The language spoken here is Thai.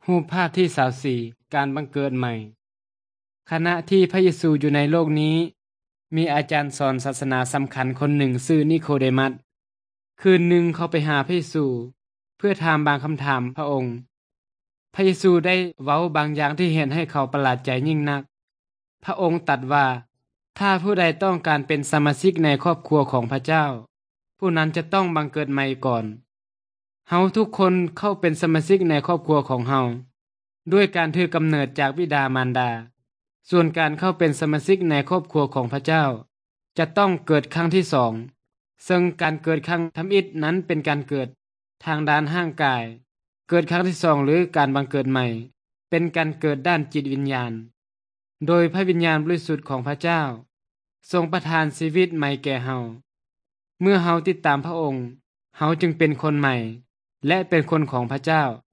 รูปภาพที่24การบังเกิดใหม่ขณะที่พระเยซูอยู่ในโลกนี้มีอาจารย์สอนศาสนาสำคัญคนหนึ่งชื่อนิโคเดมัสคืนหนึ่งเขาไปหาพระเยซูเพื่อถามบางคำถามพระองค์พระเยซูได้เว้าบางอย่างที่เห็นให้เขาประหลาดใจยิ่งนักพระองค์ตรัสว่าถ้าผู้ใดต้องการเป็นสมาชิกในครอบครัวของพระเจ้าผู้นั้นจะต้องบังเกิดใหม่ก่อนเฮาทุกคนเข้าเป็นสมาชิกในครอบครัวของเฮาด้วยการถือกำเนิดจากบิดามารดาส่วนการเข้าเป็นสมาชิกในครอบครัวของพระเจ้าจะต้องเกิดครั้งที่2ซึ่งการเกิดครั้งทำอิฐนั้นเป็นการเกิดทางด้านร่างกายเกิดครั้งที่2หรือการบังเกิดใหม่เป็นการเกิดด้านจิตวิญญาณโดยพระวิญญาณบริสุทธิ์ของพระเจ้าทรงประทานชีวิตใหม่แก่เฮาเมื่อเฮาติดตามพระองค์เฮาจึงเป็นคนใหม่และเป็นคนของพระเจ้า